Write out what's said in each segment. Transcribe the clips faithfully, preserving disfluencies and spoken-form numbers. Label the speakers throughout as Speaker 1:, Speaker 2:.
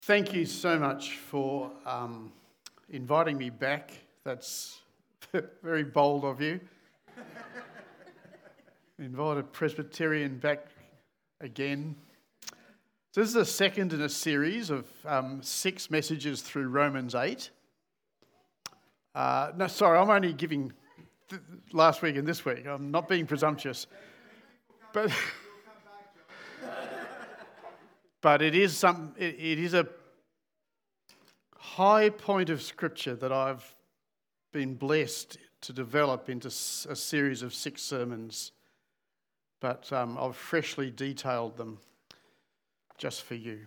Speaker 1: Thank you so much for um, inviting me back. That's very bold of you. Invite a Presbyterian back again. So this is the second in a series of um, six messages through Romans eight. Uh, no, sorry, I'm only giving th- last week and this week. I'm not being presumptuous. But but it is some. It, it is a high point of Scripture that I've been blessed to develop into a series of six sermons. But um, I've freshly detailed them just for you.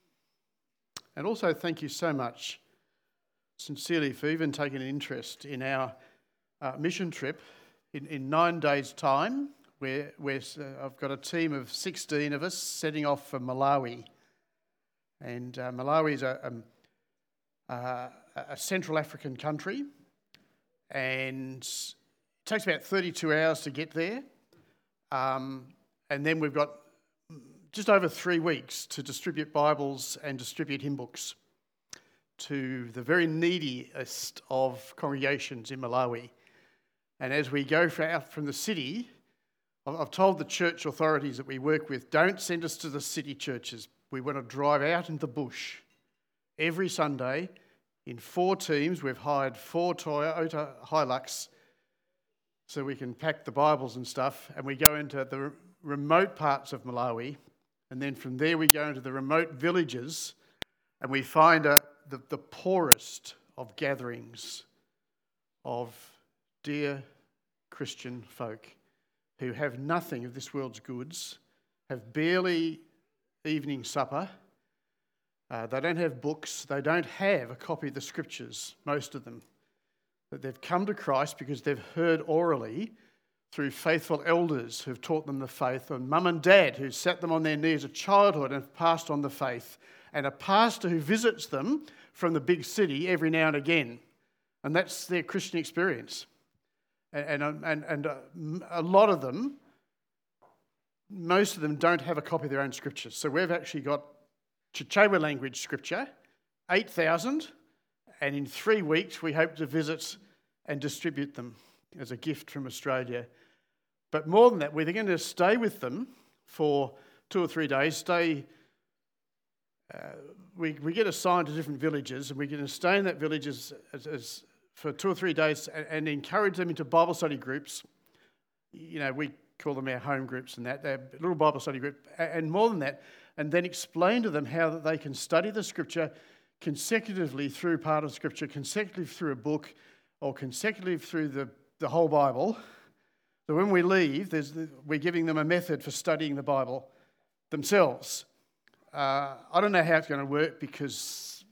Speaker 1: And also thank you so much, sincerely, for even taking an interest in our uh, mission trip in, in nine days' time. Where, where uh, I've got a team of sixteen of us setting off for Malawi. And uh, Malawi is a, um, uh, a Central African country, and it takes about thirty-two hours to get there. Um, and then we've got just over three weeks to distribute Bibles and distribute hymn books to the very neediest of congregations in Malawi. And as we go out from the city, I've told the church authorities that we work with, don't send us to the city churches. We want to drive out into the bush. Every Sunday, in four teams, we've hired four Toyota Hilux so we can pack the Bibles and stuff, and we go into the remote parts of Malawi, and then from there we go into the remote villages, and we find a, the, the poorest of gatherings of dear Christian folk who have nothing of this world's goods, have barely evening supper, uh, they don't have books, they don't have a copy of the Scriptures, most of them. That they've come to Christ because they've heard orally through faithful elders who've taught them the faith, and mum and dad who sat them on their knees at childhood and have passed on the faith, and a pastor who visits them from the big city every now and again. And that's their Christian experience. And, and, and, and a lot of them, most of them don't have a copy of their own scriptures. So we've actually got Chichewa language scripture, eight thousand, and in three weeks we hope to visit and distribute them as a gift from Australia. But more than that, we're going to stay with them for two or three days, stay... Uh, we, we get assigned to different villages, and we're going to stay in that village as, as, as for two or three days and, and encourage them into Bible study groups. You know, we call them our home groups and that. They're a little Bible study group. And more than that, and then explain to them how that they can study the Scripture consecutively through part of Scripture, consecutively through a book, or consecutively through the, the whole Bible. So when we leave, there's the, we're giving them a method for studying the Bible themselves. Uh, I don't know how it's going to work because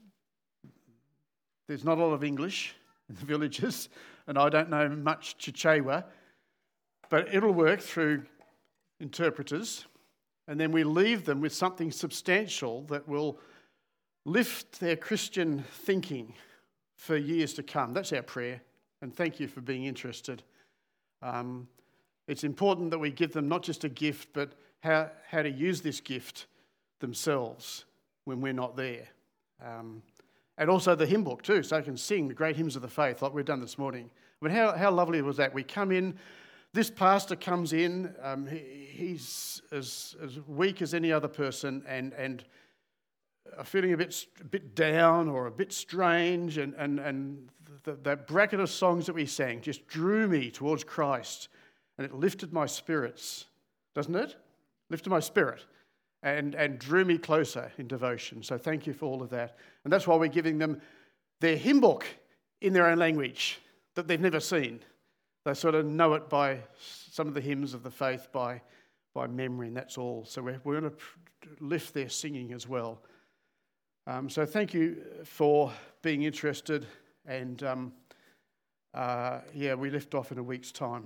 Speaker 1: there's not a lot of English in the villages, and I don't know much Chichewa, but it'll work through interpreters, and then we leave them with something substantial that will lift their Christian thinking for years to come. That's our prayer, and thank you for being interested. Um, it's important that we give them not just a gift, but how, how to use this gift themselves when we're not there. Um, and also the hymn book too, so they can sing the great hymns of the faith like we've done this morning. I mean, how, how lovely was that? We come in, this pastor comes in, um, he, he's as, as weak as any other person and, and feeling a bit a bit down or a bit strange, and, and, and the, that bracket of songs that we sang just drew me towards Christ, and it lifted my spirits, doesn't it? Lifted my spirit. And, and drew me closer in devotion. So thank you for all of that. And that's why we're giving them their hymn book in their own language that they've never seen. They sort of know it by some of the hymns of the faith by, by memory, and that's all. So we're, we're going to lift their singing as well. Um, so thank you for being interested. And um, uh, yeah, we lift off in a week's time.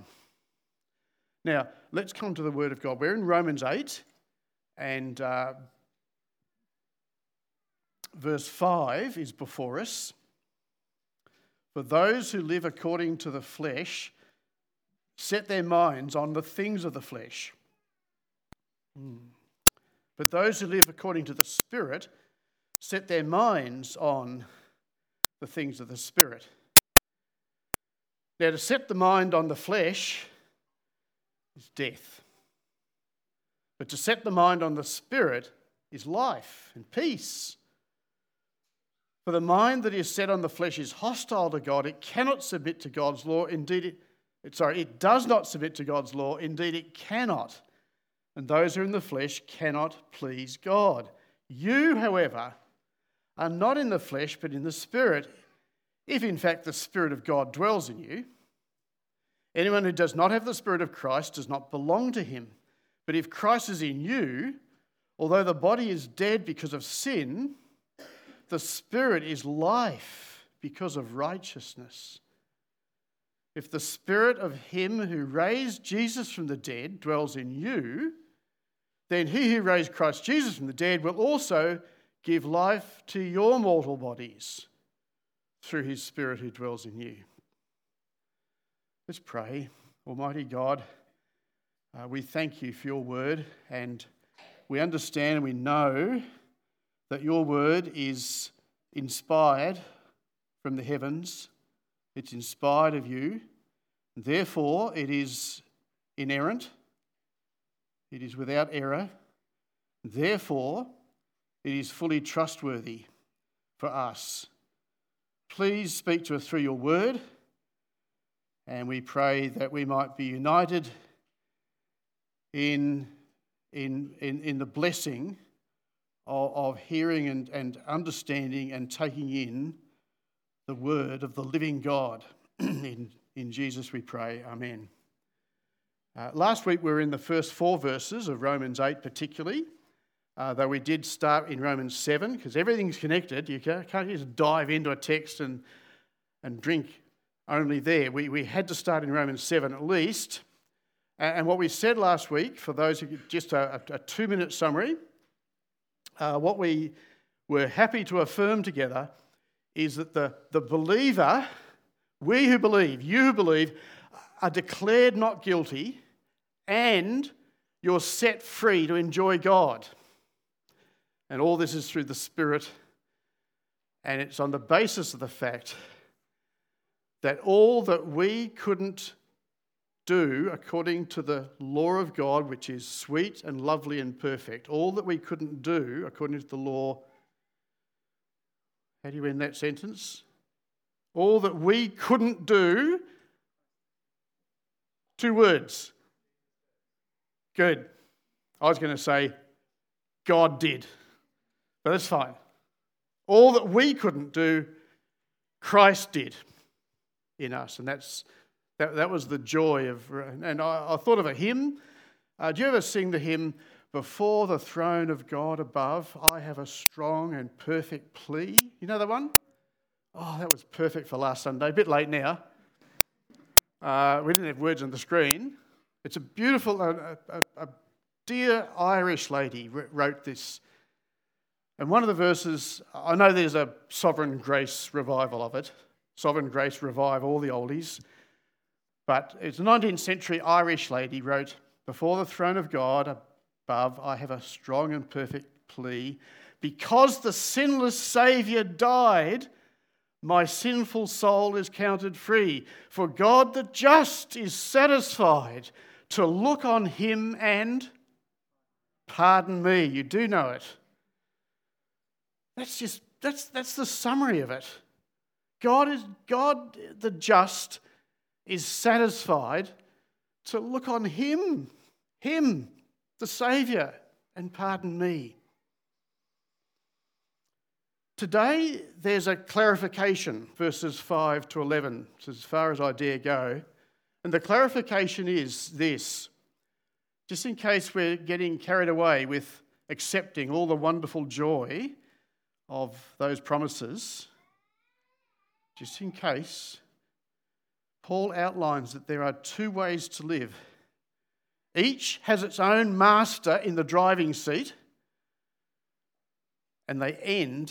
Speaker 1: Now, let's come to the Word of God. We're in Romans eight. And uh, verse five is before us. For those who live according to the flesh set their minds on the things of the flesh. Mm. But those who live according to the Spirit set their minds on the things of the Spirit. Now, to set the mind on the flesh is death. But to set the mind on the Spirit is life and peace. For the mind that is set on the flesh is hostile to God. It cannot submit to God's law. Indeed, it, it, sorry, it does not submit to God's law. Indeed, it cannot. And those who are in the flesh cannot please God. You, however, are not in the flesh, but in the Spirit, if in fact the Spirit of God dwells in you. Anyone who does not have the Spirit of Christ does not belong to him. But if Christ is in you, although the body is dead because of sin, the Spirit is life because of righteousness. If the Spirit of him who raised Jesus from the dead dwells in you, then he who raised Christ Jesus from the dead will also give life to your mortal bodies through his Spirit who dwells in you. Let's pray. Almighty God, uh, we thank you for your word, and we understand and we know that your word is inspired from the heavens. It's inspired of you. Therefore, it is inerrant. It is without error. Therefore, it is fully trustworthy for us. Please speak to us through your word, and we pray that we might be united in, in, in, in the blessing of, of hearing and, and understanding and taking in the word of the living God. in, in Jesus we pray, amen. Uh, last week we were in the first four verses of Romans eight particularly, uh, though we did start in Romans seven, because everything's connected. You can't, can't just dive into a text and, and drink only there. We, we had to start in Romans seven at least. And, and what we said last week, for those who just a, a two-minute summary, uh, what we were happy to affirm together is that the, the believer, we who believe, you who believe, are declared not guilty, and you're set free to enjoy God. And all this is through the Spirit, and it's on the basis of the fact that all that we couldn't do according to the law of God, which is sweet and lovely and perfect, all that we couldn't do according to the law, how do you end that sentence? All that we couldn't do, two words. Good. I was going to say, God did. But that's fine. All that we couldn't do, Christ did in us. And that's that, that was the joy of... And I, I thought of a hymn. Uh, do you ever sing the hymn, "Before the throne of God above, I have a strong and perfect plea"? You know that one? Oh, that was perfect for last Sunday. A bit late now. Uh, we didn't have words on the screen. It's a beautiful, a, a, a dear Irish lady wrote this. And one of the verses, I know there's a Sovereign Grace revival of it. Sovereign Grace revive all the oldies. But it's a nineteenth century Irish lady wrote, "Before the throne of God above, I have a strong and perfect plea. Because the sinless Saviour died, my sinful soul is counted free. For God the just is satisfied to look on him and pardon me." You do know it. That's just that's that's the summary of it. God is God the just is satisfied to look on him, him, the Saviour, and pardon me. Today, there's a clarification, verses five to eleven, as far as I dare go. And the clarification is this, just in case we're getting carried away with accepting all the wonderful joy of those promises, just in case, Paul outlines that there are two ways to live. Each has its own master in the driving seat, and they end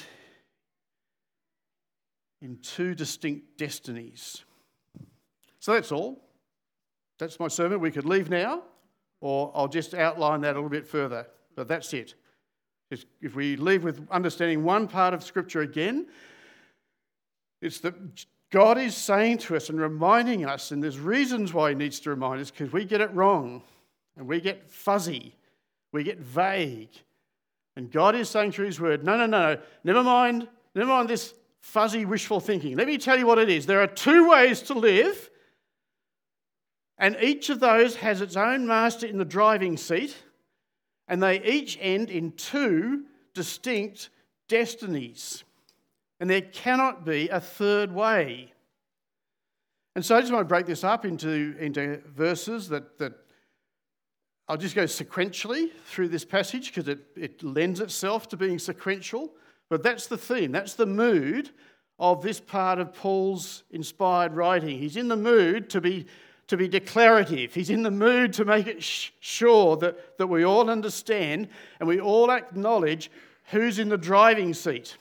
Speaker 1: in two distinct destinies. So that's all. That's my sermon. We could leave now, or I'll just outline that a little bit further. But that's it. If we leave with understanding one part of Scripture again, it's that God is saying to us and reminding us, and there's reasons why he needs to remind us, because we get it wrong and we get fuzzy, we get vague. And God is saying through his word, no, no, no, never mind, never mind this fuzzy wishful thinking. Let me tell you what it is. There are two ways to live, and each of those has its own master in the driving seat, and they each end in two distinct destinies. And there cannot be a third way. And so I just want to break this up into, into verses that, that I'll just go sequentially through this passage because it, it lends itself to being sequential. But that's the theme, that's the mood of this part of Paul's inspired writing. He's in the mood to be, to be declarative. He's in the mood to make it sh- sure that, that we all understand and we all acknowledge who's in the driving seat.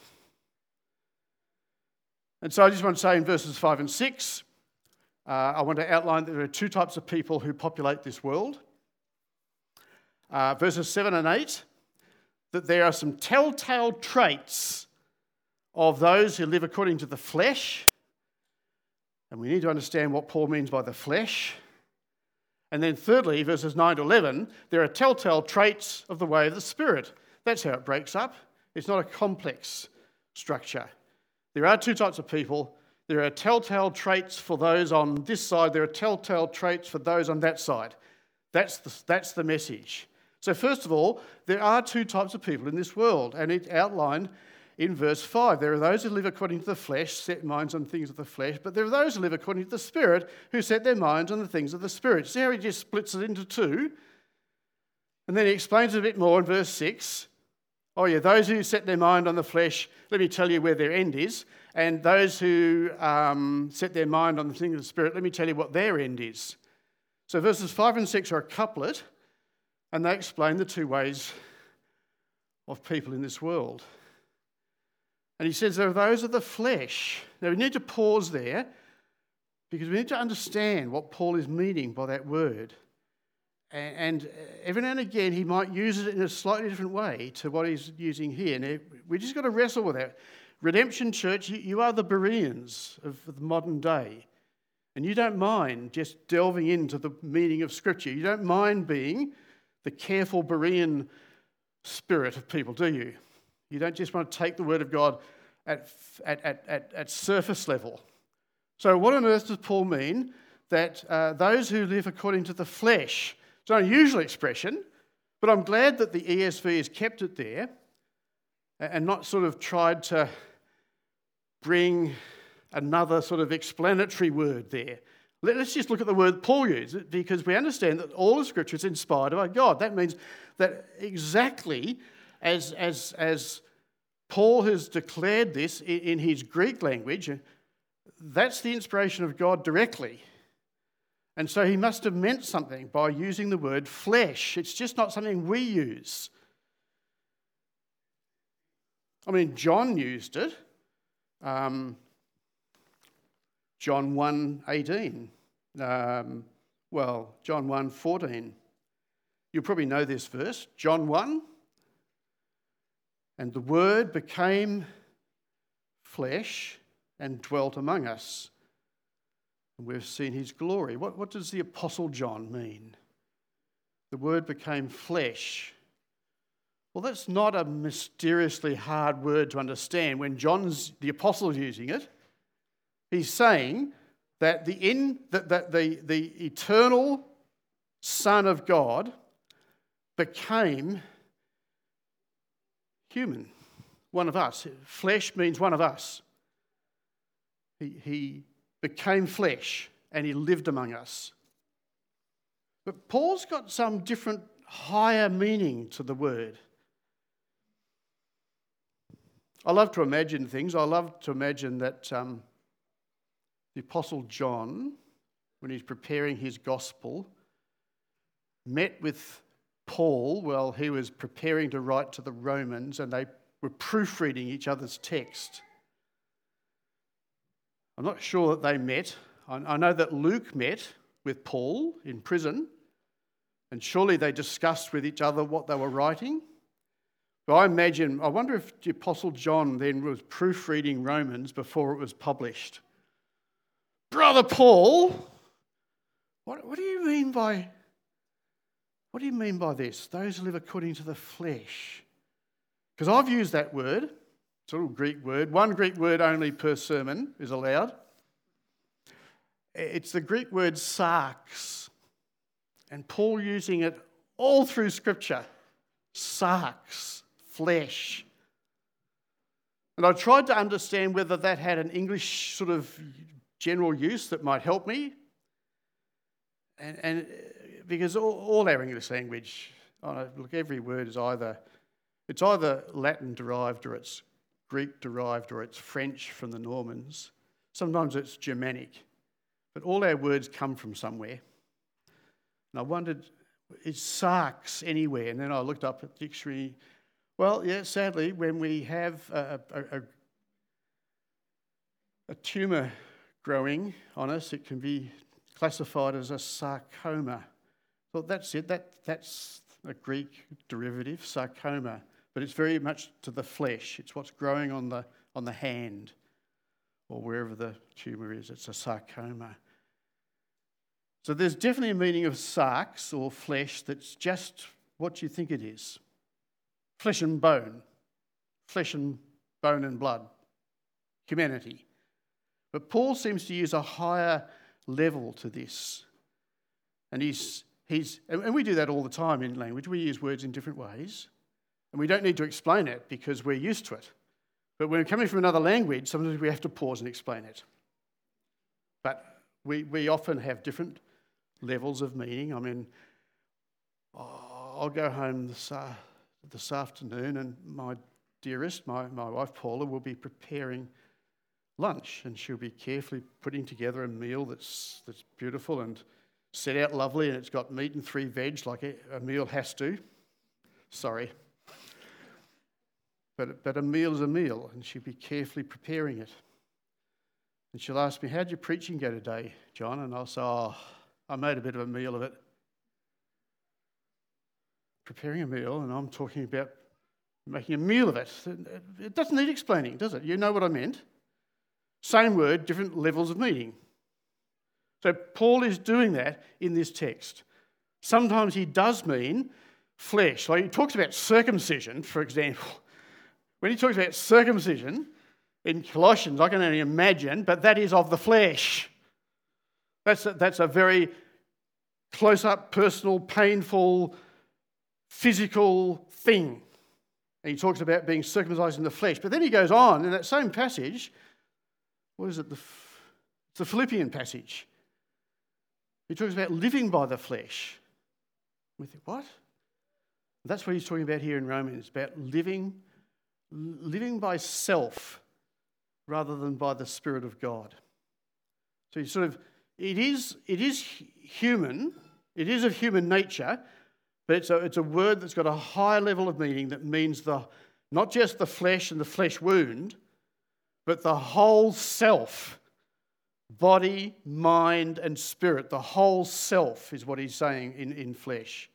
Speaker 1: And so I just want to say in verses five and six, uh, I want to outline that there are two types of people who populate this world. Uh, verses seven and eight, that there are some telltale traits of those who live according to the flesh. And we need to understand what Paul means by the flesh. And then thirdly, verses nine to eleven, there are telltale traits of the way of the Spirit. That's how it breaks up. It's not a complex structure. There are two types of people. There are telltale traits for those on this side. There are telltale traits for those on that side. That's the, that's the message. So first of all, there are two types of people in this world, and it's outlined in verse five. There are those who live according to the flesh, set minds on things of the flesh, but there are those who live according to the Spirit, who set their minds on the things of the Spirit. See how he just splits it into two? And then he explains it a bit more in verse six. Oh yeah, those who set their mind on the flesh, let me tell you where their end is. And those who um, set their mind on the things of the Spirit, let me tell you what their end is. So verses five and six are a couplet, and they explain the two ways of people in this world. And he says there are those of the flesh. Now we need to pause there because we need to understand what Paul is meaning by that word. And every now and again, he might use it in a slightly different way to what he's using here. And we just got to wrestle with that. Redemption Church, you are the Bereans of the modern day. And you don't mind just delving into the meaning of Scripture. You don't mind being the careful Berean spirit of people, do you? You don't just want to take the Word of God at, at, at, at, at surface level. So what on earth does Paul mean that uh, those who live according to the flesh? It's an unusual expression, but I'm glad that the E S V has kept it there and not sort of tried to bring another sort of explanatory word there. Let's just look at the word Paul used, because we understand that all of Scripture is inspired by God. That means that exactly as, as, as Paul has declared this in his Greek language, that's the inspiration of God directly. And so he must have meant something by using the word flesh. It's just not something we use. I mean, John used it. Um, John one eighteen. Um, well, John one fourteen. You'll probably know this verse. John one. And the Word became flesh and dwelt among us. And we've seen his glory. What, what does the Apostle John mean? The Word became flesh. Well, that's not a mysteriously hard word to understand. When John's, the Apostle's using it, he's saying that the, in, that, that the, the eternal Son of God became human, one of us. Flesh means one of us. He, he became flesh and he lived among us. But Paul's got some different, higher meaning to the word. I love to imagine things. I love to imagine that um, the Apostle John, when he's preparing his gospel, met with Paul while he was preparing to write to the Romans, and they were proofreading each other's text. I'm not sure that they met. I know that Luke met with Paul in prison, and surely they discussed with each other what they were writing. But I imagine, I wonder if the Apostle John then was proofreading Romans before it was published. Brother Paul, what, what do you mean by, what do you mean by this? Those who live according to the flesh. Because I've used that word. It's a little Greek word. One Greek word only per sermon is allowed. It's the Greek word sarx. And Paul using it all through Scripture. Sarx, flesh. And I tried to understand whether that had an English sort of general use that might help me. And, and because all, all our English language, oh, look, every word is either, it's either Latin derived or it's Greek derived or it's French from the Normans. Sometimes it's Germanic. But all our words come from somewhere. And I wondered, is sarx anywhere? And then I looked up at the dictionary. Well, yeah, sadly, when we have a, a, a, a tumour growing on us, it can be classified as a sarcoma. Well, that's it. That, that's a Greek derivative, sarcoma. But it's very much to the flesh. It's what's growing on the on the hand or wherever the tumour is. It's a sarcoma. So there's definitely a meaning of sarx or flesh that's just what you think it is. Flesh and bone. Flesh and bone and blood. Humanity. But Paul seems to use a higher level to this. And he's he's and we do that all the time in language. We use words in different ways. And we don't need to explain it because we're used to it. But when we're coming from another language, sometimes we have to pause and explain it. But we, we often have different levels of meaning. I mean, I'll go home this, uh, this afternoon and my dearest, my, my wife Paula, will be preparing lunch and she'll be carefully putting together a meal that's that's beautiful and set out lovely and it's got meat and three veg like a, a meal has to. Sorry. But, but a meal is a meal, and she'll be carefully preparing it. And she'll ask me, how'd your preaching go today, John? And I'll say, oh, I made a bit of a meal of it. Preparing a meal, and I'm talking about making a meal of it. It doesn't need explaining, does it? You know what I meant. Same word, different levels of meaning. So Paul is doing that in this text. Sometimes he does mean flesh. Like he talks about circumcision, for example. When he talks about circumcision in Colossians, I can only imagine, but that is of the flesh. That's a, that's a very close-up, personal, painful, physical thing. And he talks about being circumcised in the flesh. But then he goes on in that same passage. What is it? The, it's the Philippian passage. He talks about living by the flesh. We think, what? That's what he's talking about here in Romans, about living living by self rather than by the Spirit of God. So you sort of, it is it is human, it is of human nature, but it's a, it's a word that's got a high level of meaning that means the not just the flesh and the flesh wound, but the whole self, body, mind, and spirit. The whole self is what he's saying in, in flesh.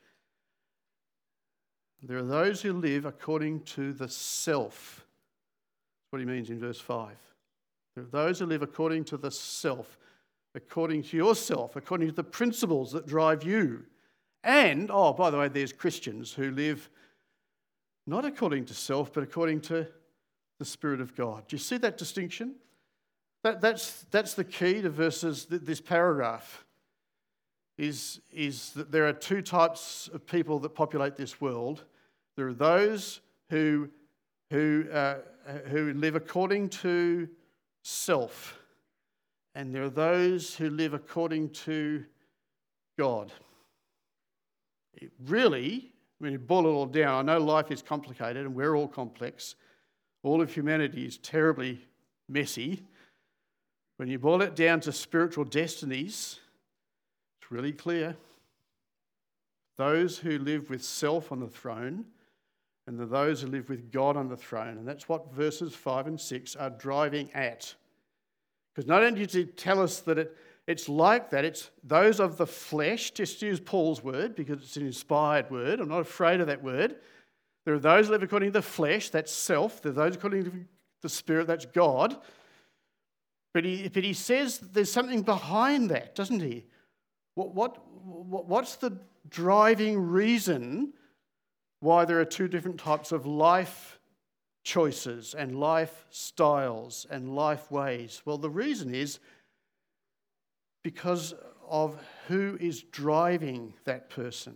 Speaker 1: There are those who live according to the self. That's what he means in verse five. There are those who live according to the self, according to yourself, according to the principles that drive you. And, oh, by the way, there's Christians who live not according to self, but according to the Spirit of God. Do you see that distinction? That, that's, that's the key to verses, this paragraph. Is, is that there are two types of people that populate this world. There are those who, who, uh, who live according to self, and there are those who live according to God. It really, when you boil it all down, I know life is complicated and we're all complex. All of humanity is terribly messy. When you boil it down to spiritual destinies, really clear. Those who live with self on the throne and those who live with God on the throne. And that's what verses five and six are driving at. Because not only does it tell us that it, it's like that, it's those of the flesh, just use Paul's word because it's an inspired word. I'm not afraid of that word. There are those who live according to the flesh, that's self. There are those according to the Spirit, that's God. But he, but he says there's something behind that, doesn't he? What, what, what's the driving reason why there are two different types of life choices and lifestyles and life ways? Well, the reason is because of who is driving that person.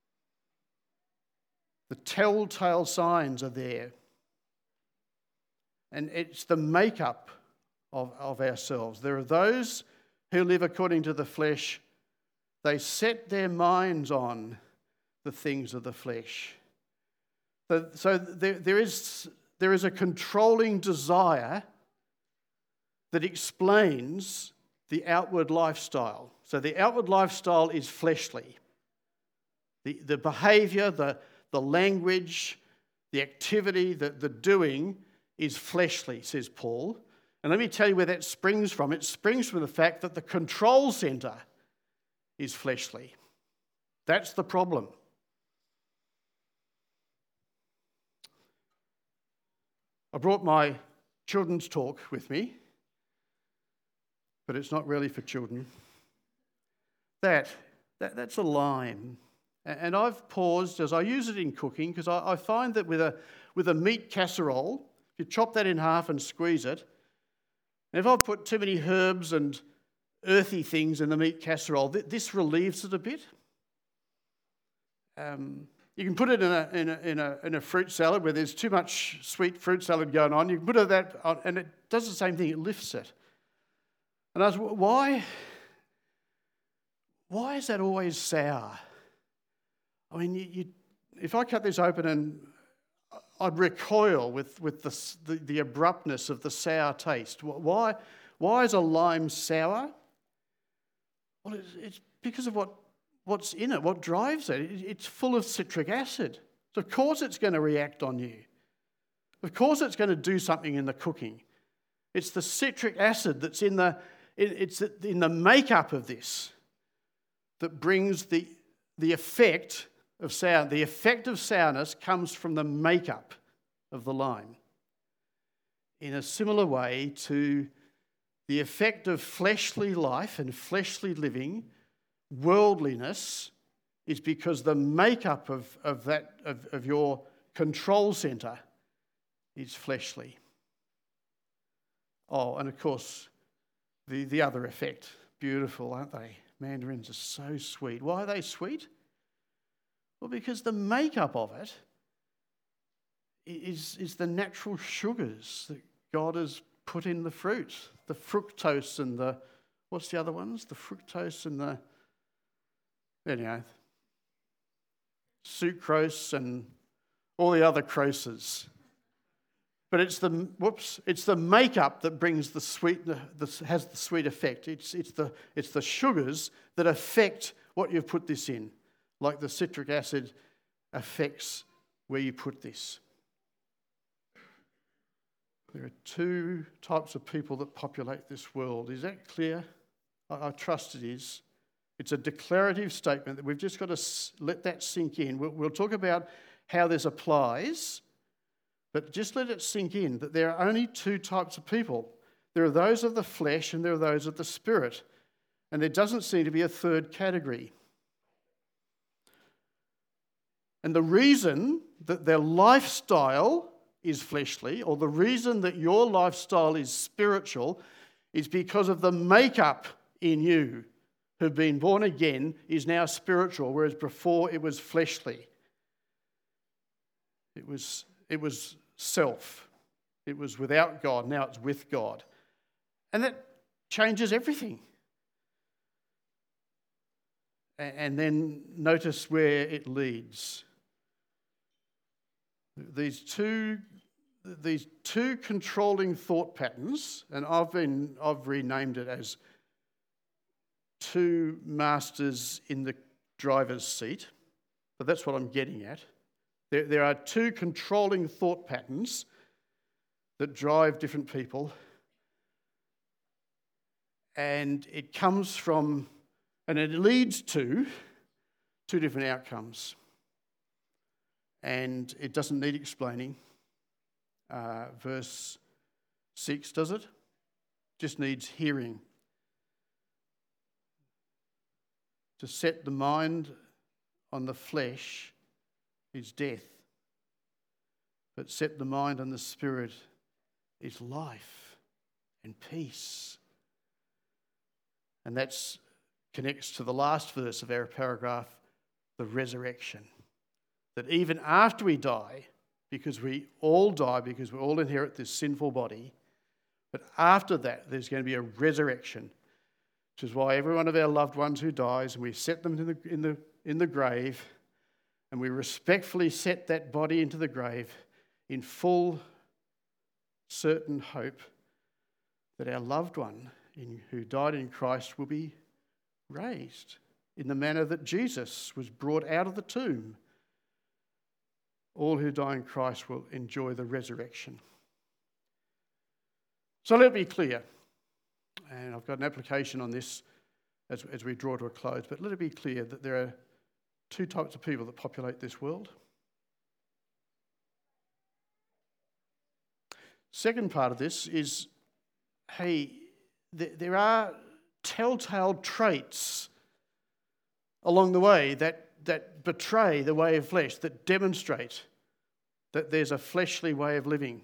Speaker 1: The telltale signs are there. And it's the makeup of, of ourselves. There are those who live according to the flesh. They set their minds on the things of the flesh. So there, there is, there is a controlling desire that explains the outward lifestyle. So the outward lifestyle is fleshly. The, the behaviour, the, the language, the activity, the, the doing is fleshly, says Paul. And let me tell you where that springs from. It springs from the fact that the control centre is fleshly. That's the problem. I brought my children's talk with me, but it's not really for children. That, that that's a lime. And I've paused as I use it in cooking because I, I find that with a, with a meat casserole, if you chop that in half and squeeze it, and if I put too many herbs and earthy things in the meat casserole, th- this relieves it a bit. Um, you can put it in a, in, a, in, a, in a fruit salad where there's too much sweet fruit salad going on. You can put it that on, and it does the same thing. It lifts it. And I was, why, why is that always sour? I mean, you, you, if I cut this open and I'd recoil with, with the, the, the abruptness of the sour taste. Why, why is a lime sour? Well, it's, it's because of what, what's in it, what drives it. it. It's full of citric acid. So of course it's going to react on you. Of course it's going to do something in the cooking. It's the citric acid that's in the, it's in the makeup of this that brings the, the effect of sour. The effect of sourness comes from the makeup of the lime. In a similar way to the effect of fleshly life and fleshly living, worldliness is because the makeup of, of that of, of your control centre is fleshly. Oh, and of course, the, the other effect, beautiful, aren't they? Mandarins are so sweet. Why are they sweet? Well, because the makeup of it is, is the natural sugars that God has put in the fruit. The fructose and the, what's the other ones? The fructose and the, anyhow, sucrose and all the other croses. But it's the, whoops, it's the makeup that brings the sweet, the, the, has the sweet effect. It's, it's, the, it's the sugars that affect what you've put this in. Like the citric acid affects where you put this. There are two types of people that populate this world. Is that clear? I, I trust it is. It's a declarative statement that we've just got to s- let that sink in. We'll, we'll talk about how this applies, but just let it sink in that there are only two types of people. There are those of the flesh and there are those of the spirit. And there doesn't seem to be a third category. And the reason that their lifestyle is fleshly, or the reason that your lifestyle is spiritual, is because of the makeup in you who've been born again is now spiritual, whereas before it was fleshly. It was, it was self. It was without God. Now it's with God. And that changes everything. And then notice where it leads. These two, these two controlling thought patterns, and I've been, I've renamed it as two masters in the driver's seat, but that's what I'm getting at. There, there are two controlling thought patterns that drive different people, and it comes from, and it leads to two different outcomes. and it doesn't need explaining. Uh, verse six, does it? Just needs hearing. To set the mind on the flesh is death, but set the mind on the spirit is life and peace. And that connects to the last verse of our paragraph, the resurrection. That even after we die, because we all die, because we all inherit this sinful body, but after that there's going to be a resurrection, which is why every one of our loved ones who dies, and we set them in the, in the, in the grave, and we respectfully set that body into the grave in full, certain hope that our loved one in, who died in Christ will be raised in the manner that Jesus was brought out of the tomb. All who die in Christ will enjoy the resurrection. So let me be clear, and I've got an application on this as, as we draw to a close, but let it be clear that there are two types of people that populate this world. Second part of this is, hey, th- there are telltale traits along the way that, that betray the way of flesh, that demonstrate that there's a fleshly way of living.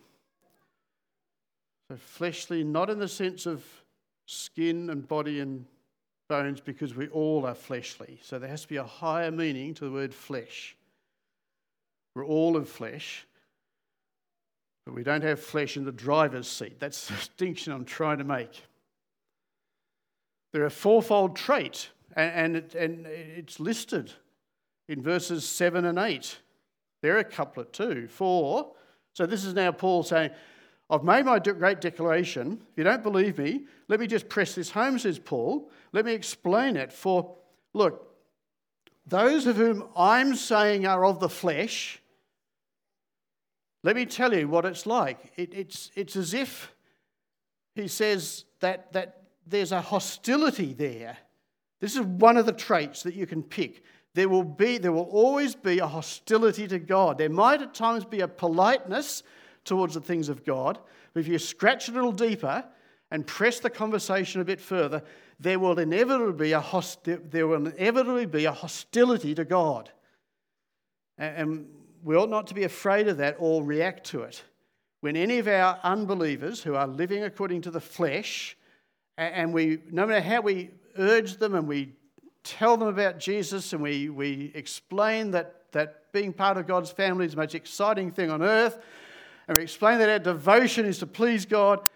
Speaker 1: So fleshly, not in the sense of skin and body and bones, because we all are fleshly. So there has to be a higher meaning to the word flesh. We're all of flesh, but we don't have flesh in the driver's seat. That's the distinction I'm trying to make. There are a fourfold trait, and, and, it, and it's listed in verses seven and eight. They're a couplet too. Four. So this is now Paul saying, I've made my great declaration. If you don't believe me, let me just press this home, says Paul. Let me explain it. For, look, those of whom I'm saying are of the flesh, let me tell you what it's like. It, it's, it's as if he says that, that there's a hostility there. This is one of the traits that you can pick. There will be, there will always be a hostility to God. There might at times be a politeness towards the things of God, but if you scratch a little deeper and press the conversation a bit further, there will inevitably be a hosti- there will inevitably be a hostility to God, and we ought not to be afraid of that or react to it. When any of our unbelievers who are living according to the flesh, and we, no matter how we urge them and we tell them about Jesus and we, we explain that, that being part of God's family is the most exciting thing on earth, and we explain that our devotion is to please God,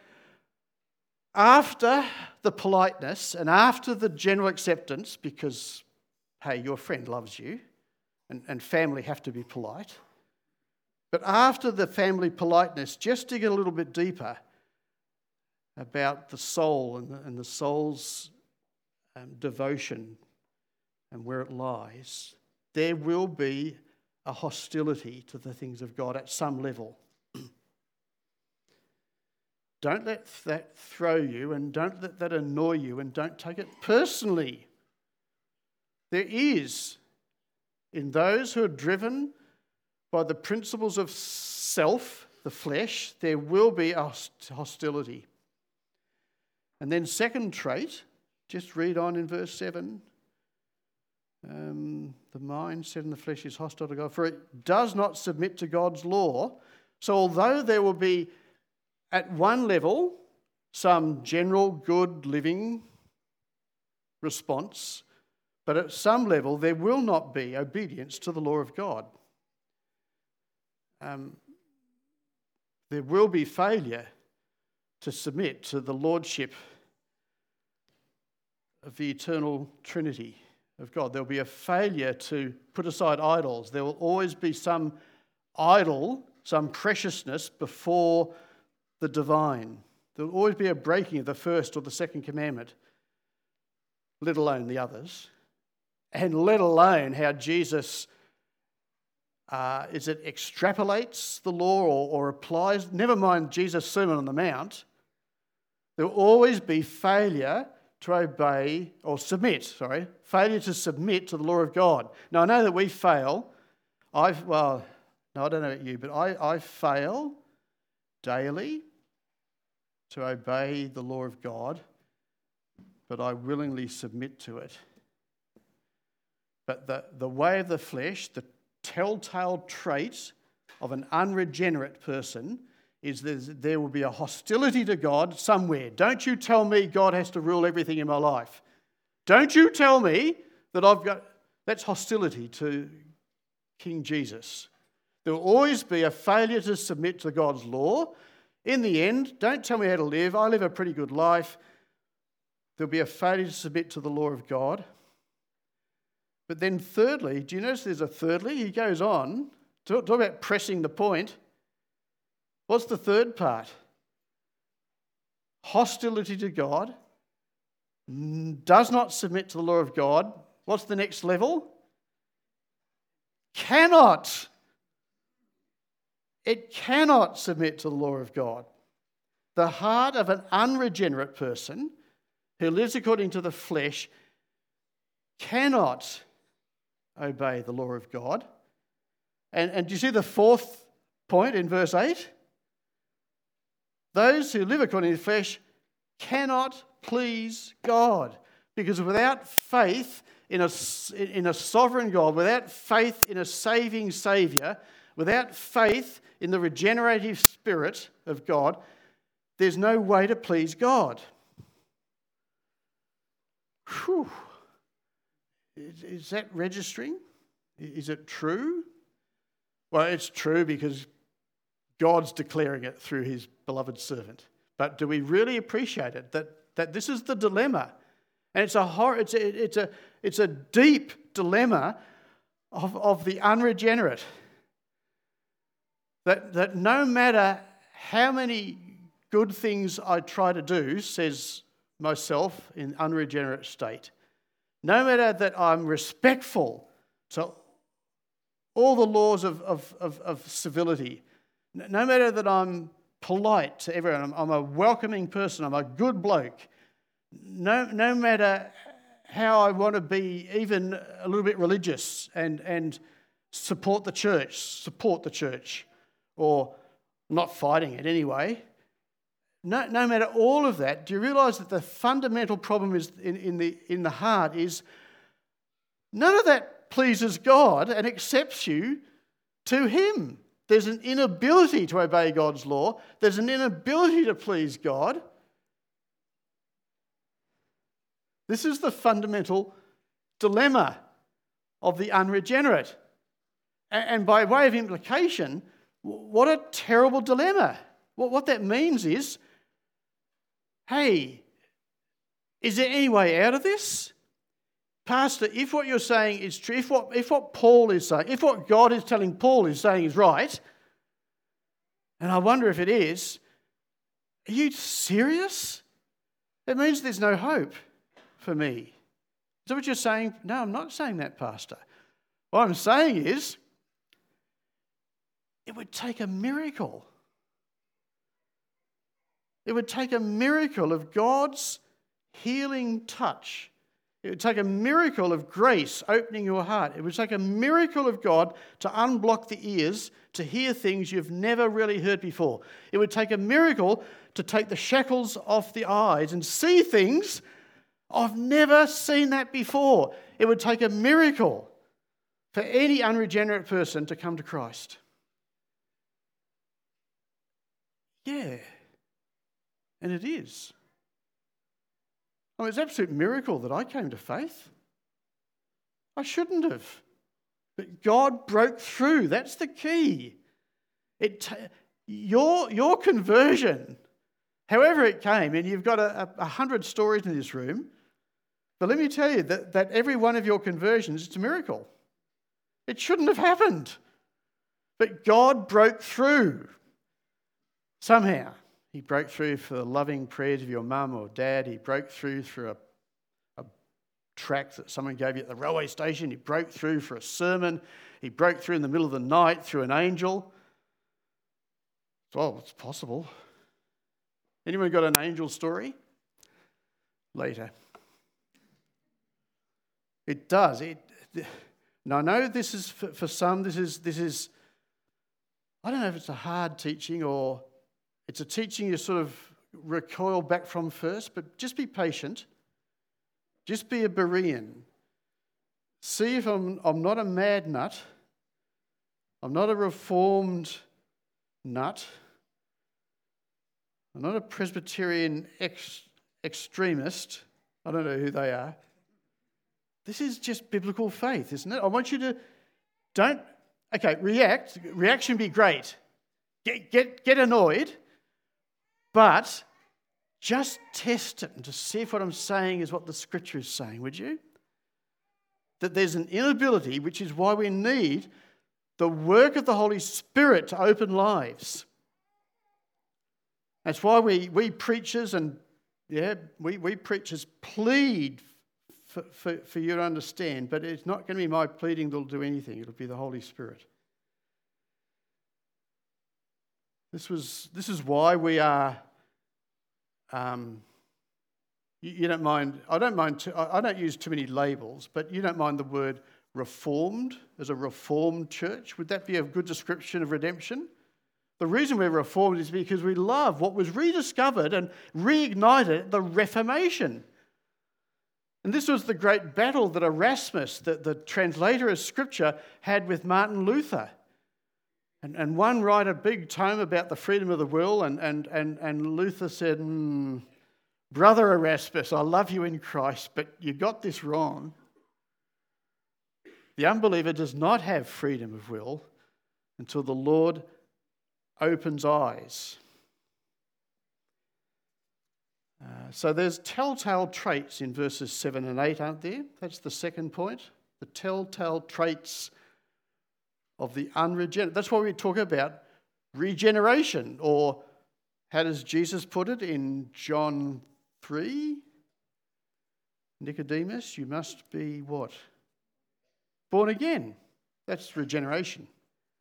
Speaker 1: after the politeness and after the general acceptance, because, hey, your friend loves you, and, and family have to be polite, but after the family politeness, just to get a little bit deeper about the soul and the, and the soul's um, devotion and where it lies, there will be a hostility to the things of God at some level. Don't let that throw you, and don't let that annoy you, and don't take it personally. There is, in those who are driven by the principles of self, the flesh, there will be a hostility. And then second trait, just read on in verse seven. Um, the mind set in the flesh is hostile to God, for it does not submit to God's law. So although there will be, at one level, some general good living response, but at some level there will not be obedience to the law of God. Um, there will be failure to submit to the lordship of the eternal Trinity of God. There will be a failure to put aside idols. There will always be some idol, some preciousness before the divine. There will always be a breaking of the first or the second commandment, let alone the others, and let alone how Jesus uh, is it extrapolates the law or, or applies. Never mind Jesus' Sermon on the Mount. There will always be failure to obey or submit, sorry, failure to submit to the law of God. Now, I know that we fail. I've, well, Now, I don't know about you, but I, I fail daily to obey the law of God, but I willingly submit to it. But the, the way of the flesh, the telltale trait of an unregenerate person is there will be a hostility to God somewhere. Don't you tell me God has to rule everything in my life. Don't you tell me that I've got... That's hostility to King Jesus. There will always be a failure to submit to God's law. In the end, don't tell me how to live. I live a pretty good life. There'll be a failure to submit to the law of God. But then thirdly, do you notice there's a thirdly? He goes on, talk, talk about pressing the point. What's the third part? Hostility to God, does not submit to the law of God. What's the next level? Cannot. It cannot submit to the law of God. The heart of an unregenerate person who lives according to the flesh cannot obey the law of God. And, and do you see the fourth point in verse eight? Those who live according to the flesh cannot please God, because without faith in a, in a sovereign God, without faith in a saving Saviour, without faith in the regenerative Spirit of God, there's no way to please God. Whew. Is that registering? Is it true? Well, it's true because God's declaring it through his beloved servant. But do we really appreciate it, that, that this is the dilemma? And it's a hor- it's a, it's a, it's a deep dilemma of, of the unregenerate. That, that no matter how many good things I try to do, says myself in unregenerate state, no matter that I'm respectful to all the laws of, of, of, of civility, no matter that I'm polite to everyone, I'm, I'm a welcoming person, I'm a good bloke, no, no matter how I want to be even a little bit religious and, and support the church, support the church, or not fighting it anyway, no, no matter all of that, do you realise that the fundamental problem is in, in, the, in the heart is none of that pleases God and accepts you to him. There's an inability to obey God's law. There's an inability to please God. This is the fundamental dilemma of the unregenerate. And by way of implication, what a terrible dilemma. What that means is, hey, is there any way out of this? Pastor, if what you're saying is true, if what, if what Paul is saying, if what God is telling Paul is saying is right, and I wonder if it is, are you serious? It means there's no hope for me. Is that what you're saying? No, I'm not saying that, Pastor. What I'm saying is, it would take a miracle. It would take a miracle of God's healing touch. It would take a miracle of grace opening your heart. It would take a miracle of God to unblock the ears to hear things you've never really heard before. It would take a miracle to take the shackles off the eyes and see things I've never seen that before. It would take a miracle for any unregenerate person to come to Christ. Yeah, and it is. Oh, it's an absolute miracle that I came to faith. I shouldn't have. But God broke through. That's the key. It t- your, your conversion, however it came, and you've got a, a hundred stories in this room, but let me tell you that, that every one of your conversions, it's a miracle. It shouldn't have happened. But God broke through somehow. He broke through for the loving prayers of your mum or dad. He broke through through a, a tract that someone gave you at the railway station. He broke through for a sermon. He broke through in the middle of the night through an angel. Well, it's possible. Anyone got an angel story? Later. It does. It. Now, I know this is for, for some. This is this is I don't know if it's a hard teaching or it's a teaching you sort of recoil back from first, but just be patient. Just be a Berean. See if I'm, I'm not a mad nut. I'm not a reformed nut. I'm not a Presbyterian ex, extremist. I don't know who they are. This is just biblical faith, isn't it? I want you to, don't, okay, react. Reaction be great. Get, get, get annoyed, but just test it and to see if what I'm saying is what the Scripture is saying, would you? That there's an inability, which is why we need the work of the Holy Spirit to open lives. That's why we, we preachers and, yeah, we, we preachers plead for, for, for you to understand, but it's not going to be my pleading that'll do anything. It'll be the Holy Spirit. This was this is why we are. Um, you, you don't mind. I don't mind. Too, I, I don't use too many labels, but you don't mind the word reformed as a reformed church. Would that be a good description of redemption? The reason we're reformed is because we love what was rediscovered and reignited at the Reformation. And this was the great battle that Erasmus, the, the translator of Scripture, had with Martin Luther. And, and one wrote a big tome about the freedom of the will, and, and, and, and Luther said, mm, Brother Erasmus, I love you in Christ, but you got this wrong. The unbeliever does not have freedom of will until the Lord opens eyes. Uh, so there's telltale traits in verses seven and eight, aren't there? That's the second point. The telltale traits of the unregenerate. That's why we talk about regeneration, or how does Jesus put it in John three? Nicodemus, you must be what? Born again. That's regeneration.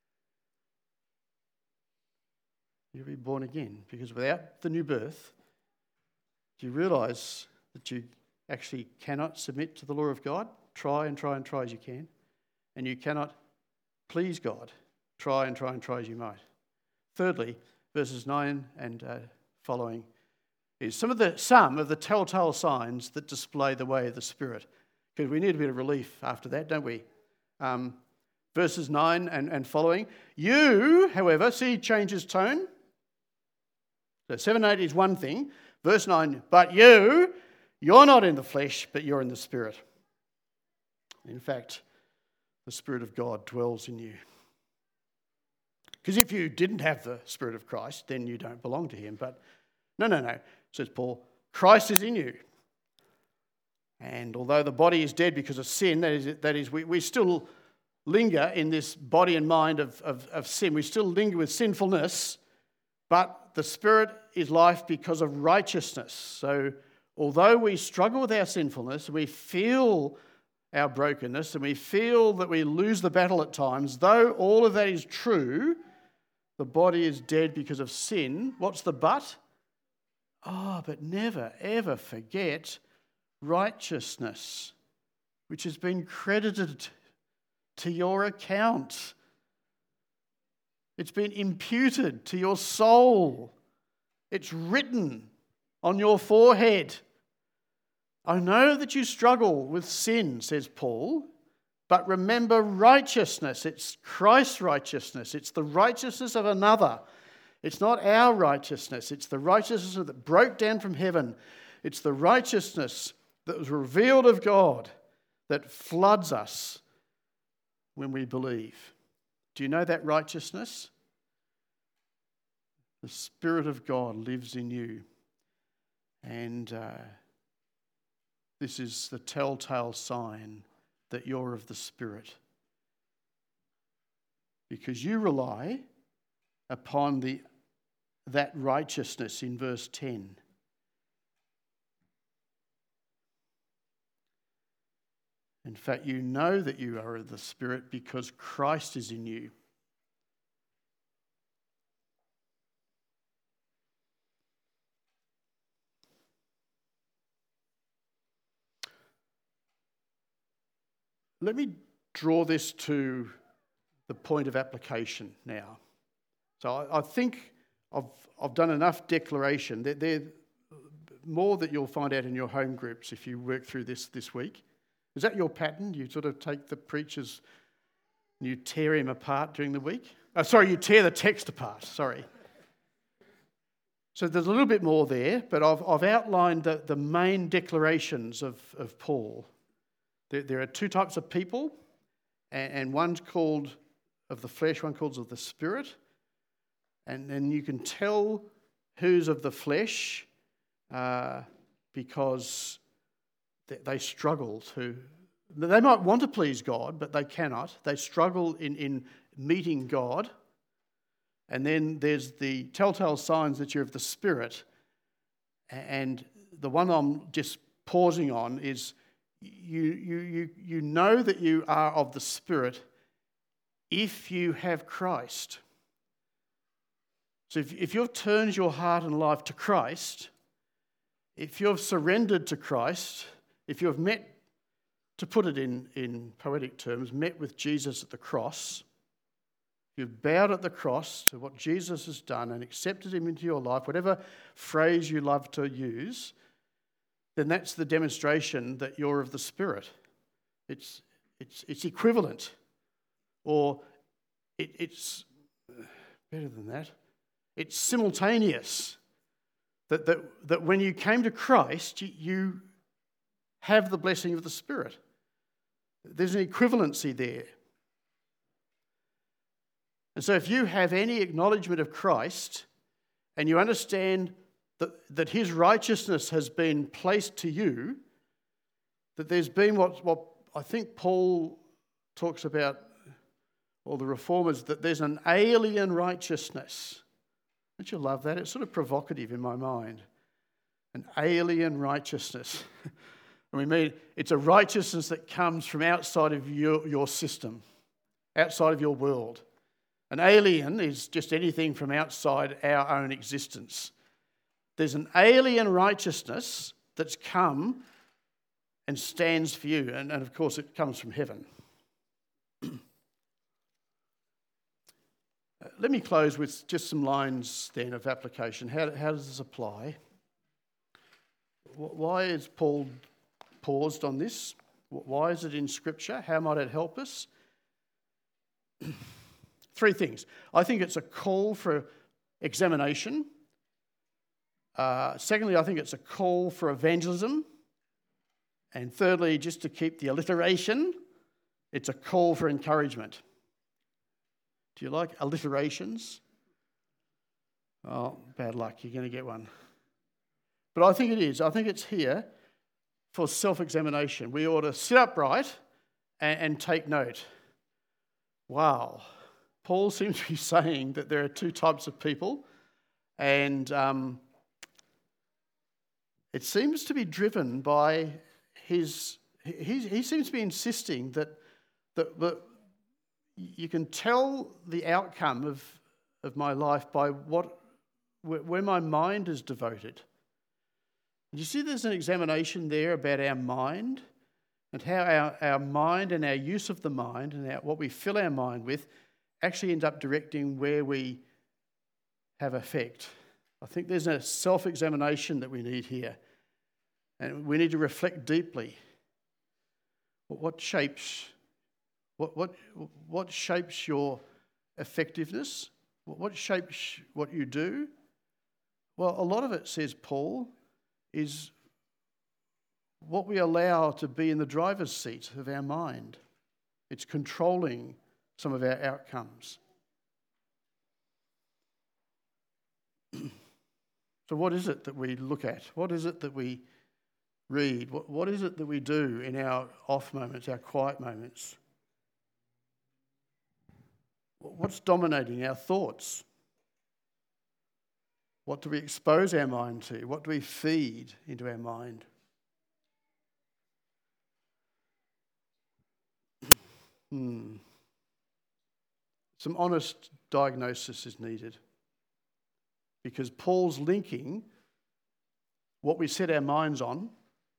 Speaker 1: You'll be born again, because without the new birth, do you realise that you actually cannot submit to the law of God? Try and try and try as you can. And you cannot please God. Try and try and try as you might. Thirdly, verses nine and uh, following is some of the some of the telltale signs that display the way of the Spirit. Because we need a bit of relief after that, don't we? Um, verses nine and, and following. You, however, see he changes tone. So seven and eight is one thing. Verse nine, but you, you're not in the flesh, but you're in the Spirit. In fact, the Spirit of God dwells in you. Because if you didn't have the Spirit of Christ, then you don't belong to him. But no, no, no, says Paul, Christ is in you. And although the body is dead because of sin, that is, that is we, we still linger in this body and mind of, of, of sin. We still linger with sinfulness, but the Spirit is life because of righteousness. So although we struggle with our sinfulness, we feel our brokenness and we feel that we lose the battle at times, though all of that is true, the body is dead because of sin. What's the but? Oh, but never, ever forget righteousness, which has been credited to your account. It's been imputed to your soul. It's written on your forehead. I know that you struggle with sin, says Paul, but remember righteousness. It's Christ's righteousness. It's the righteousness of another. It's not our righteousness. It's the righteousness that broke down from heaven. It's the righteousness that was revealed of God that floods us when we believe. Do you know that righteousness? The Spirit of God lives in you. And uh, this is the telltale sign that you're of the Spirit. Because you rely upon the that righteousness in verse ten. In fact, you know that you are of the Spirit because Christ is in you. Let me draw this to the point of application now. So I, I think I've, I've done enough declaration. They're, they're more that you'll find out in your home groups if you work through this this week. Is that your pattern? You sort of take the preachers and you tear him apart during the week? Oh, sorry, you tear the text apart, sorry. So there's a little bit more there, but I've, I've outlined the, the main declarations of, of Paul. There, there are two types of people, and, and one's called of the flesh, one called of the spirit. And then you can tell who's of the flesh uh, because they, they struggle to... They might want to please God, but they cannot. They struggle in, in meeting God. And then there's the telltale signs that you're of the Spirit. And the one I'm just pausing on is you, you, you, you know that you are of the Spirit if you have Christ. So if, if you've turned your heart and life to Christ, if you've surrendered to Christ, if you've met, to put it in, in poetic terms, met with Jesus at the cross, you've bowed at the cross to what Jesus has done and accepted him into your life, whatever phrase you love to use, then that's the demonstration that you're of the Spirit. It's, it's, it's equivalent, or it, it's better than that. It's simultaneous. That, that, that when you came to Christ, you, you have the blessing of the Spirit. There's an equivalency there. And so if you have any acknowledgement of Christ and you understand that, that his righteousness has been placed to you, that there's been what, what I think Paul talks about, or the Reformers, that there's an alien righteousness. Don't you love that? It's sort of provocative in my mind. An alien righteousness. And we mean it's a righteousness that comes from outside of your, your system, outside of your world. An alien is just anything from outside our own existence. There's an alien righteousness that's come and stands for you. And, and of course, it comes from heaven. Let me close with just some lines then of application. How, how does this apply? Why is Paul paused on this? Why is it in Scripture? How might it help us? Three things. I think it's a call for examination. Uh, secondly, I think it's a call for evangelism. And thirdly, just to keep the alliteration, it's a call for encouragement. Do you like alliterations? Oh, bad luck, you're going to get one. But I think it is. I think it's here for self-examination. We ought to sit upright and, and take note. Wow. Paul seems to be saying that there are two types of people, and um, it seems to be driven by his... He, he seems to be insisting that, that, that you can tell the outcome of, of my life by what where my mind is devoted. You see there's an examination there about our mind and how our, our mind and our use of the mind and our, what we fill our mind with actually ends up directing where we have effect. I think there's a self-examination that we need here. And we need to reflect deeply. What shapes what what what shapes your effectiveness? What shapes what you do? Well, a lot of it, says Paul, is what we allow to be in the driver's seat of our mind. It's controlling some of our outcomes. So what is it that we look at? What is it that we read? What, what is it that we do in our off moments, our quiet moments? What's dominating our thoughts? What do we expose our mind to? What do we feed into our mind? Hmm. Some honest diagnosis is needed, because Paul's linking what we set our minds on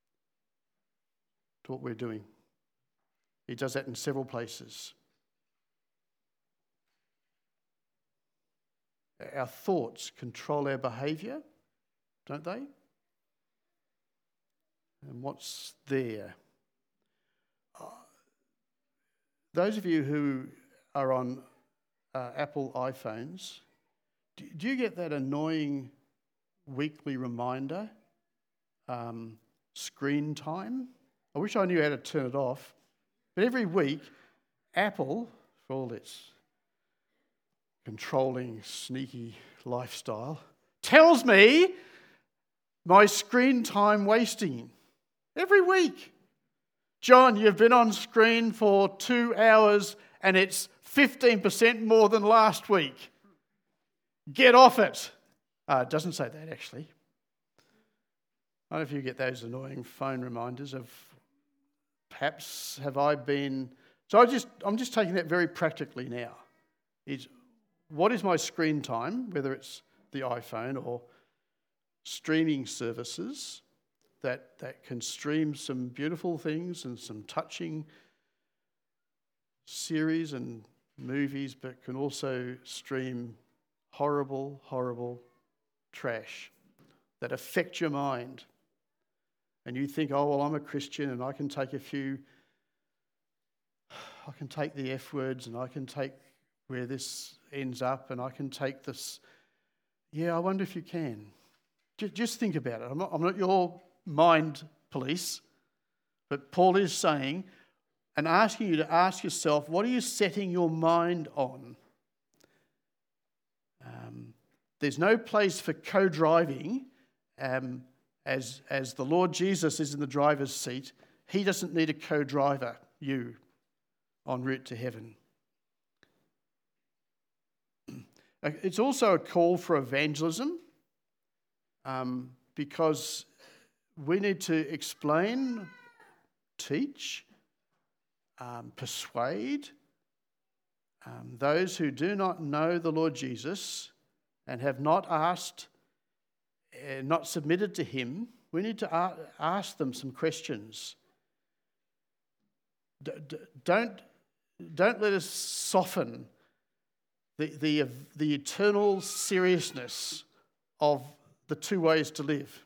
Speaker 1: to what we're doing. He does that in several places. Our thoughts control our behaviour, don't they? And what's there? Those of you who are on uh, Apple iPhones, do, do you get that annoying weekly reminder, um, screen time? I wish I knew how to turn it off. But every week, Apple, for all its controlling, sneaky lifestyle, tells me my screen time wasting. Every week. John, you've been on screen for two hours and it's fifteen percent more than last week. Get off it. Uh, it doesn't say that, actually. I don't know if you get those annoying phone reminders of perhaps have I been... So I just, I'm just taking that very practically now. Is what is my screen time, whether it's the iPhone or streaming services that, that can stream some beautiful things and some touching series and movies, but can also stream horrible, horrible trash that affect your mind. And you think, oh, well, I'm a Christian and I can take a few, I can take the F words and I can take where this ends up and I can take this. Yeah, I wonder if you can. Just think about it. I'm not, I'm not your mind police, but Paul is saying and asking you to ask yourself, what are you setting your mind on? Um, there's no place for co-driving. Um, as, as the Lord Jesus is in the driver's seat, he doesn't need a co-driver, you, en route to heaven. It's also a call for evangelism, um, because we need to explain, teach, um, persuade um, those who do not know the Lord Jesus and have not asked, uh, not submitted to him. We need to a- ask them some questions. D- d- don't, don't let us soften the, the, the eternal seriousness of the two ways to live.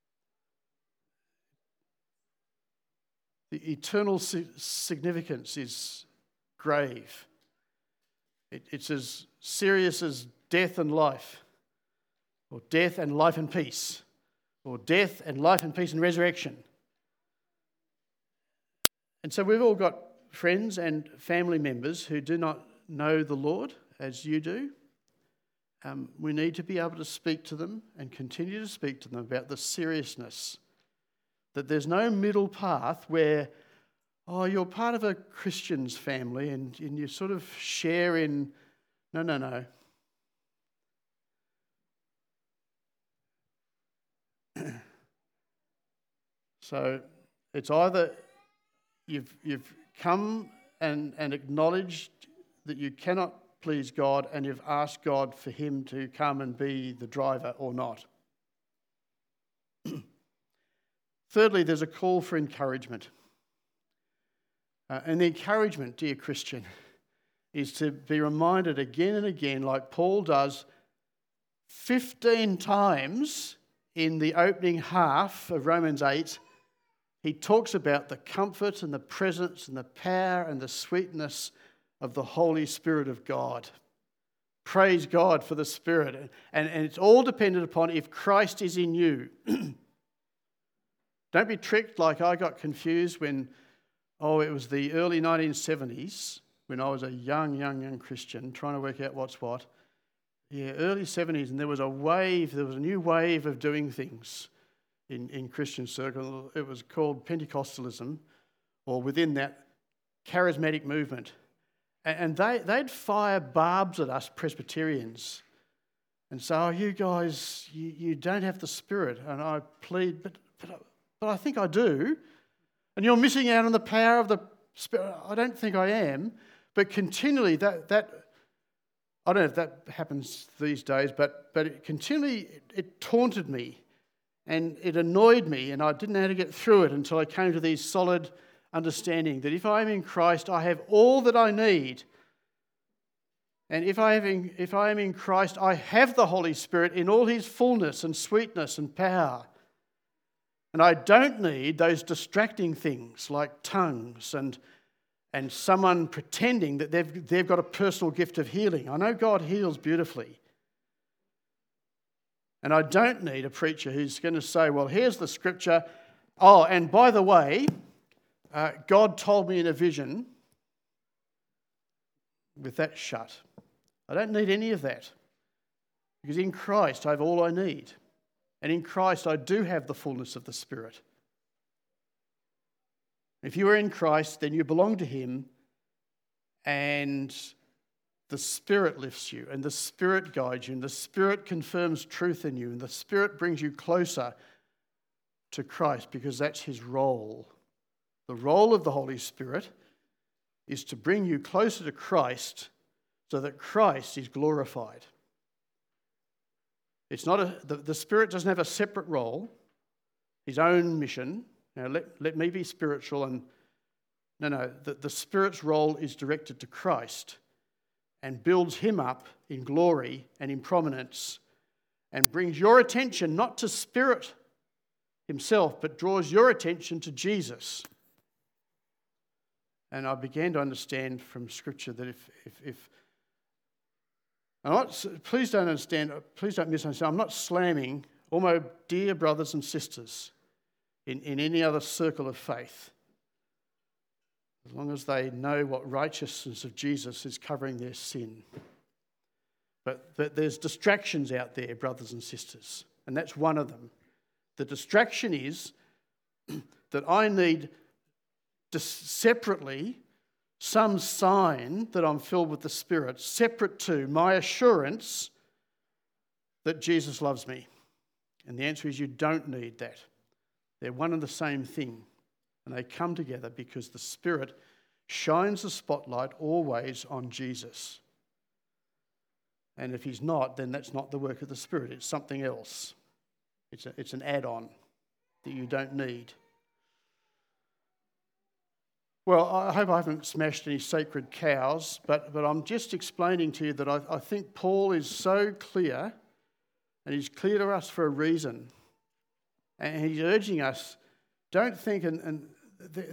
Speaker 1: The eternal significance is grave. It, it's as serious as death and life, or death and life and peace, or death and life and peace and resurrection. And so we've all got friends and family members who do not know the Lord as you do. Um, we need to be able to speak to them and continue to speak to them about the seriousness. That there's no middle path where, oh, you're part of a Christian's family and, and you sort of share in, no, no, no. So it's either you've you've come and, and acknowledged that you cannot please God and you've asked God for him to come and be the driver or not. Thirdly, there's a call for encouragement. Uh, and the encouragement, dear Christian, is to be reminded again and again, like Paul does fifteen times in the opening half of Romans eight, he talks about the comfort and the presence and the power and the sweetness of the Holy Spirit of God. Praise God for the Spirit. And, and it's all dependent upon if Christ is in you. Don't be tricked like I got confused when, oh, it was the early nineteen seventies, when I was a young, young, young Christian trying to work out what's what. Yeah, early seventies, and there was a wave, there was a new wave of doing things in, in Christian circles. It was called Pentecostalism, or within that, charismatic movement. And, and they, they'd fire barbs at us Presbyterians and say, oh, you guys, you, you don't have the Spirit. And I plead, but, but, but I think I do. And you're missing out on the power of the Spirit. I don't think I am. But continually, that... that I don't know if that happens these days, but but it continually, it, it taunted me and it annoyed me, and I didn't know how to get through it until I came to these solid understanding that if I am in Christ, I have all that I need And if I, have in, if I am in Christ, I have the Holy Spirit in all his fullness and sweetness and power. And I don't need those distracting things like tongues and, and someone pretending that they've, they've got a personal gift of healing. I know God heals beautifully. And I don't need a preacher who's going to say, well, here's the scripture. Oh, and by the way, uh, God told me in a vision, with that shut. I don't need any of that. Because in Christ I have all I need. And in Christ I do have the fullness of the Spirit. If you are in Christ, then you belong to him, and the Spirit lifts you, and the Spirit guides you, and the Spirit confirms truth in you, and the Spirit brings you closer to Christ, because that's his role. The role of the Holy Spirit is to bring you closer to Christ so that Christ is glorified. It's not a, the, the Spirit doesn't have a separate role, his own mission. Now, let, let me be spiritual, and no, no, the, the Spirit's role is directed to Christ and builds him up in glory and in prominence and brings your attention not to Spirit himself, but draws your attention to Jesus. And I began to understand from Scripture that if, if, if I'm not, please don't understand, please don't misunderstand, I'm not slamming all my dear brothers and sisters in, in any other circle of faith, as long as they know what righteousness of Jesus is covering their sin. But, but there's distractions out there, brothers and sisters, and that's one of them. The distraction is that I need separately some sign that I'm filled with the Spirit, separate to my assurance that Jesus loves me. And the answer is you don't need that. They're one and the same thing. And they come together because the Spirit shines the spotlight always on Jesus. And if he's not, then that's not the work of the Spirit. It's something else. It's, a, it's an add-on that you don't need. Well, I hope I haven't smashed any sacred cows, but, but I'm just explaining to you that I, I think Paul is so clear, and he's clear to us for a reason. And he's urging us, don't think, and, and the,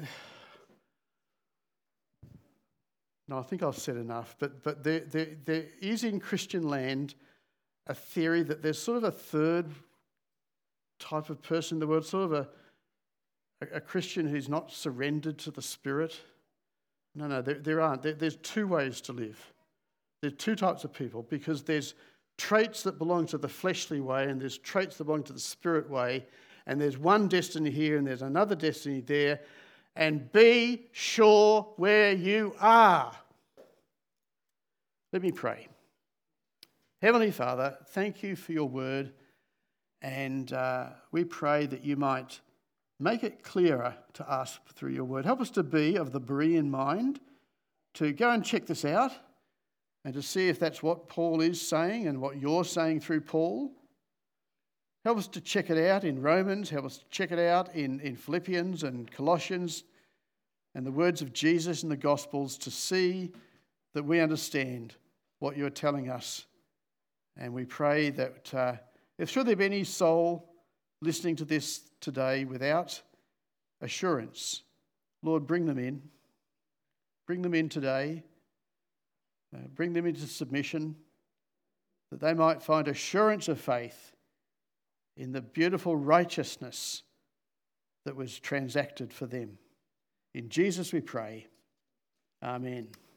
Speaker 1: no, I think I've said enough, but, but there, there, there is in Christian land a theory that there's sort of a third type of person in the world, sort of a A Christian who's not surrendered to the Spirit. No, no, there, there aren't. There, there's two ways to live. There's two types of people, because there's traits that belong to the fleshly way and there's traits that belong to the Spirit way, and there's one destiny here and there's another destiny there, and be sure where you are. Let me pray. Heavenly Father, thank you for your word, and uh, we pray that you might make it clearer to us through your word. Help us to be of the Berean mind, to go and check this out and to see if that's what Paul is saying and what you're saying through Paul. Help us to check it out in Romans. Help us to check it out in, in Philippians and Colossians and the words of Jesus in the Gospels, to see that we understand what you're telling us. And we pray that uh, if should there be any soul listening to this today without assurance, Lord, bring them in. Bring them in today. Uh, bring them into submission, that they might find assurance of faith in the beautiful righteousness that was transacted for them. In Jesus we pray. Amen.